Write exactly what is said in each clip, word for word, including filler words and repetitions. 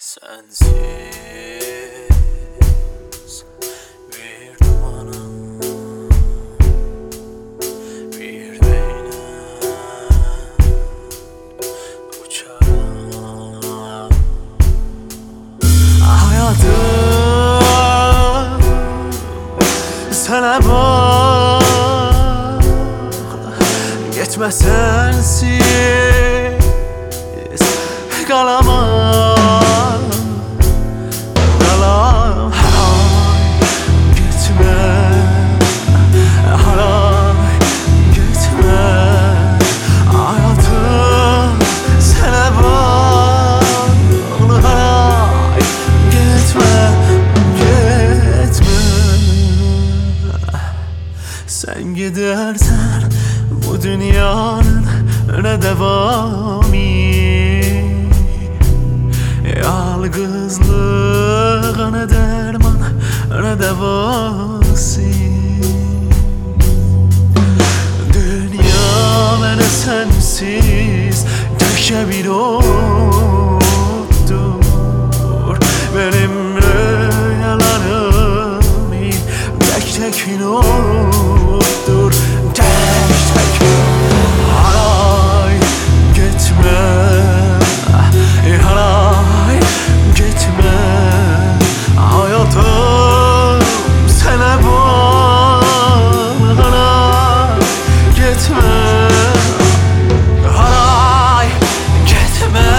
Sensiz bir dumanım, bir beynen uçarım. Hayatım sana bağlı, geçme sensiz kalamam. Kalam haray gitme, haray gitme. Hayatım sana bağlı, haray gitme, gitme. Sen gidersen bu dünyanın ne devamı? Yalgızlığa ne derman ne devası. Dünya bana sensiz köşe bir ottur. Benim rüyalarım tek tek nottur. Tek tek haray gitme, haray gitme. Hayatım sana bağlı, haray gitme, haray gitme,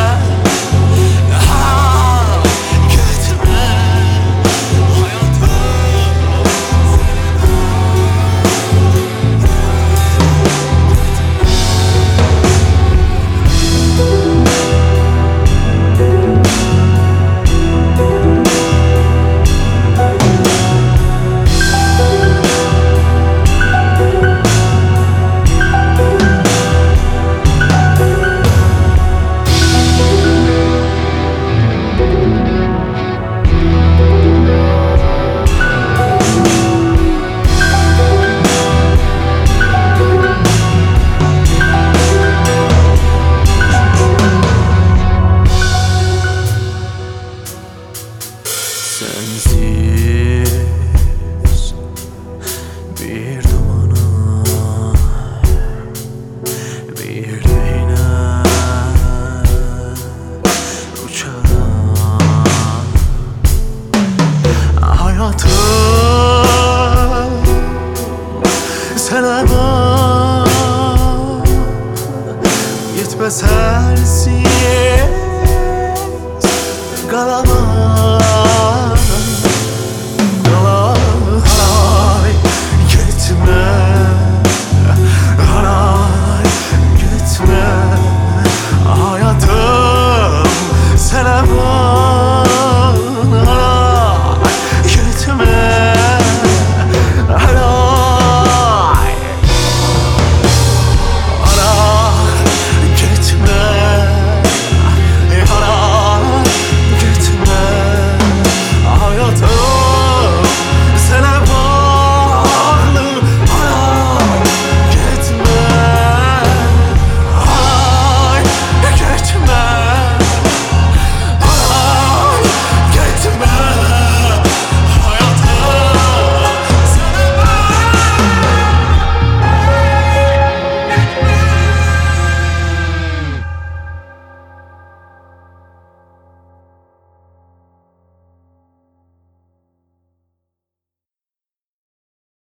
haray gitme. Sensiz bir dumanım, bir beynen uçarım. Hayatım sana bağlı, gitme sensiz kalamam.